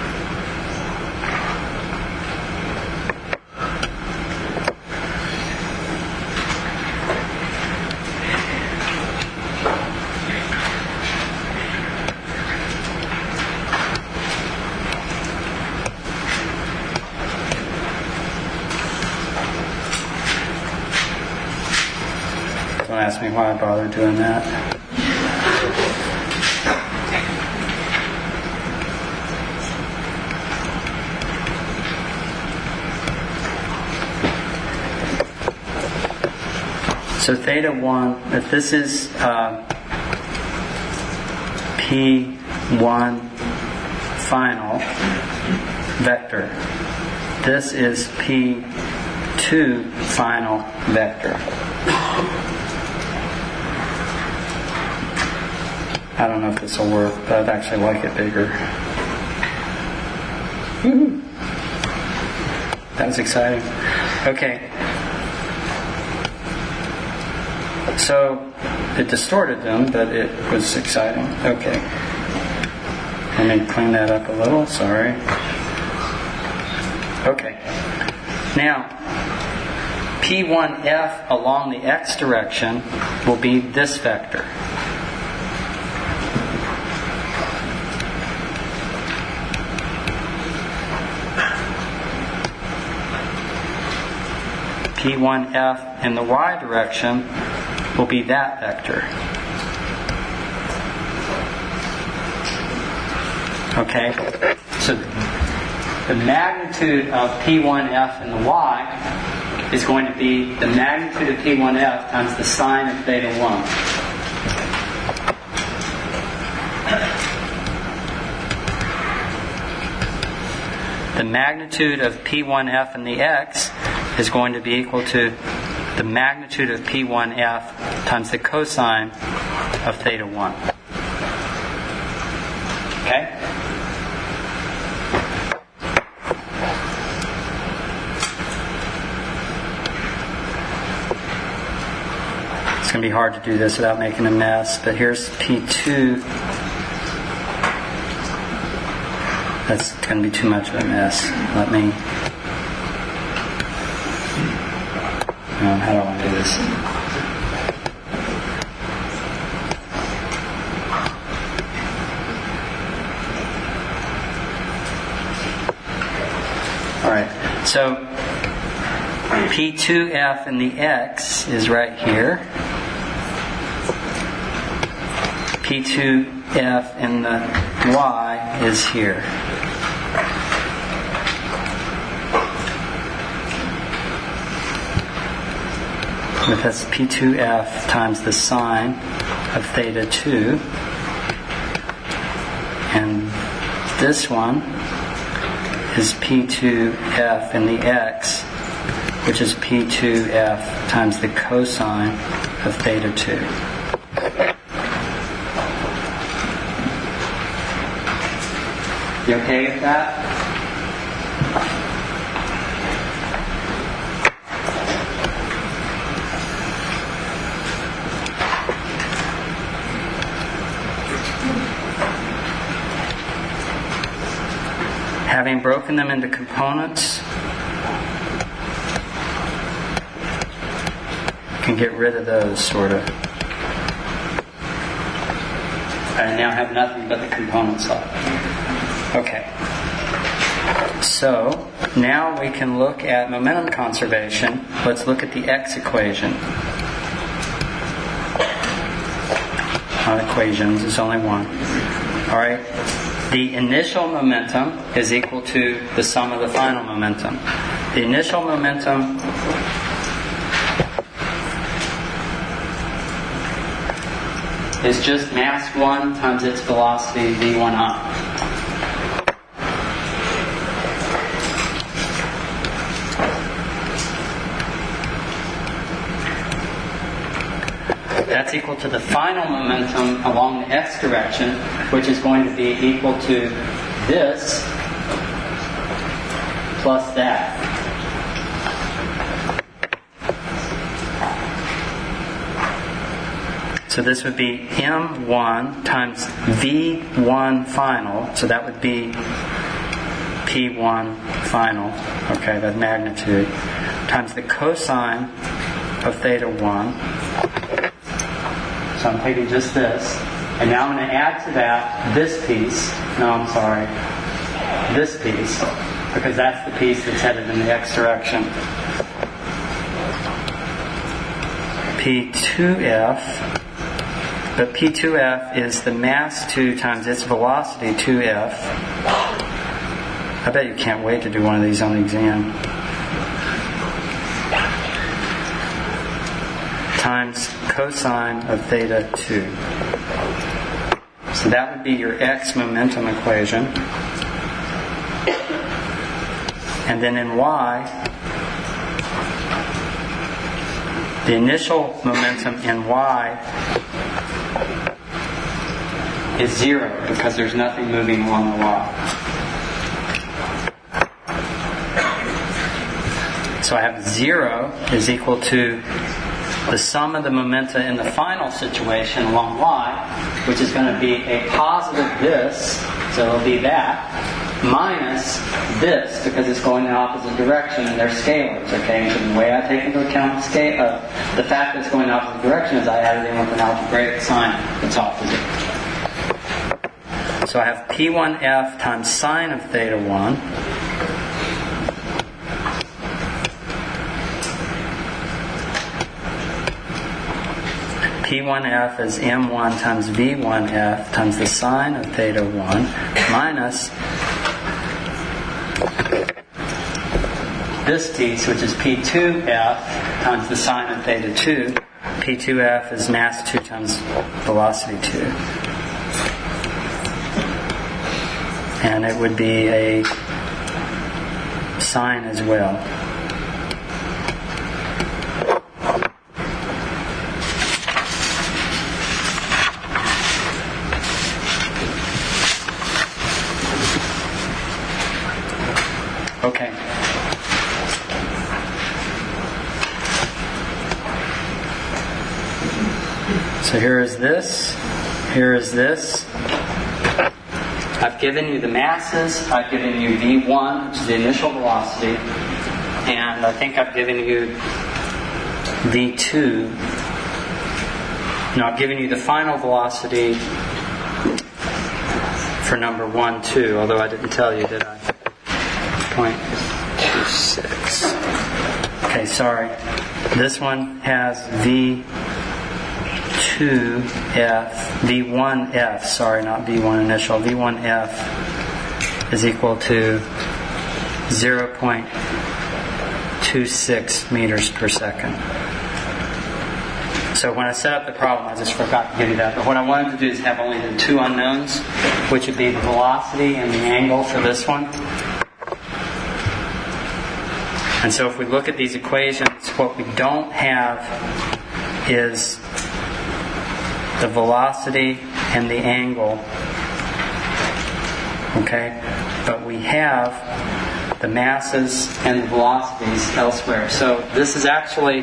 Don't ask me why I bother doing that. So theta 1, if this is P1 final vector, this is P2 final vector. I don't know if this will work, but I'd actually like it bigger. Woo-hoo. That was exciting. Okay. So it distorted them, but it was exciting. Okay. Let me clean that up a little. Sorry. Okay. Now, P1F along the x direction will be this vector. P1F in the y direction will be that vector. Okay? So the magnitude of P1F in the y is going to be the magnitude of P1F times the sine of theta 1. The magnitude of P1F in the x is going to be equal to the magnitude of P1F times the cosine of theta 1. Okay? It's going to be hard to do this without making a mess, but here's P2. That's going to be too much of a mess. Let me... how do I want to do this? So P2F in the X is right here. P2F in the Y is here. But that's P2F times the sine of theta 2. And this one is P2F in the X, which is P2F times the cosine of theta 2. You okay with that? Having broken them into components, can get rid of those, sort of. I now have nothing but the components left. Okay. So, now we can look at momentum conservation. Let's look at the X equation. Not equations, it's only one. Alright. The initial momentum is equal to the sum of the final momentum. The initial momentum is just mass 1 times its velocity v1 up. That's equal to the final momentum along the x direction, which is going to be equal to this plus that. So this would be M1 times V1 final, so that would be P1 final, okay, that magnitude, times the cosine of theta 1. So I'm taking just this, and now I'm going to add to that this piece. No, I'm sorry. This piece, because that's the piece that's headed in the x direction. P2F, but P2F is the mass 2 times its velocity 2F. I bet you can't wait to do one of these on the exam. Times cosine of theta 2. So that would be your x momentum equation. And then in y, the initial momentum in y is 0 because there's nothing moving along the y. So I have 0 is equal to the sum of the momenta in the final situation along y, which is going to be a positive this, so it'll be that, minus this, because it's going in the opposite direction and they're scalars, okay? So the way I take into account the fact that it's going in the opposite direction is I add it in with an algebraic sign that's opposite. So I have P1F times sine of theta 1. P1F is M1 times V1F times the sine of theta 1 minus this piece, which is P2F times the sine of theta 2. P2F is mass 2 times velocity 2. And it would be a sine as well. Okay. So here is this. Here is this. I've given you the masses. I've given you V1, which is the initial velocity. And I think I've given you V2. Now I've given you the final velocity for number 1, 2, although I didn't tell you, did I? Point. 6. Okay, sorry. This one has V1F, sorry, not V1 initial. V1F is equal to 0.26 meters per second. So when I set up the problem, I just forgot to give you that. But what I wanted to do is have only the two unknowns, which would be the velocity and the angle for this one. And so if we look at these equations, what we don't have is the velocity and the angle. Okay? But we have the masses and the velocities elsewhere. So this is actually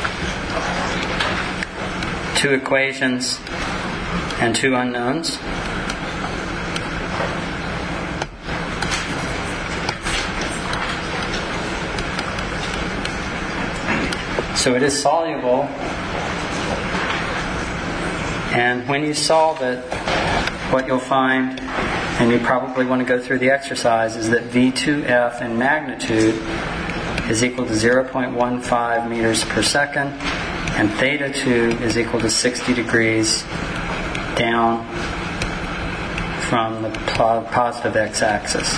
two equations and two unknowns. So it is soluble, and when you solve it, what you'll find, and you probably want to go through the exercise, is that V2F in magnitude is equal to 0.15 meters per second, and theta 2 is equal to 60 degrees down from the positive x-axis.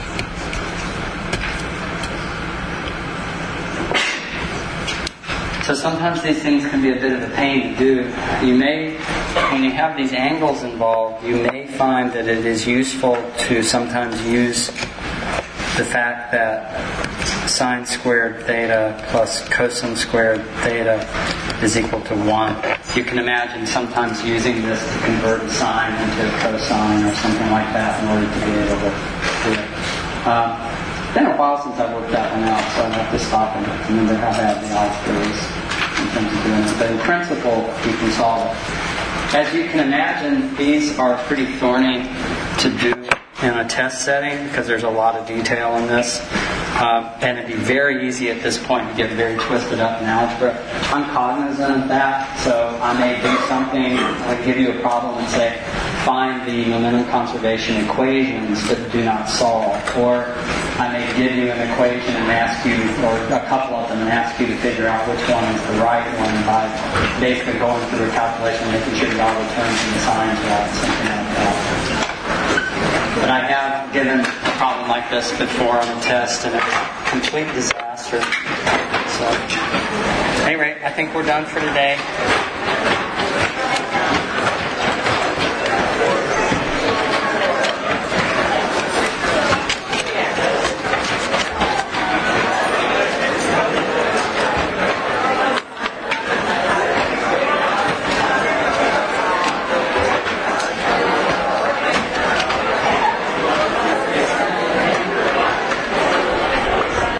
So sometimes these things can be a bit of a pain to do. You may, when you have these angles involved, you may find that it is useful to sometimes use the fact that sine squared theta plus cosine squared theta is equal to 1. You can imagine sometimes using this to convert a sine into a cosine or something like that in order to be able to do it. It's been a while since I worked that one out, so I have to stop and remember how bad the algebra is in terms of doing it. But in principle, you can solve it. As you can imagine, these are pretty thorny to do in a test setting because there's a lot of detail in this. And it'd be very easy at this point to get very twisted up in algebra. I'm cognizant of that, so I may do something, like give you a problem and say, find the momentum conservation equations that do not solve. Or I may give you an equation and ask you, or a couple of them, and ask you to figure out which one is the right one by basically going through a calculation, making sure the all the terms and the signs are right, something like that. But I have given a problem like this before on a test, and it was a complete disaster. So, at any rate, I think we're done for today.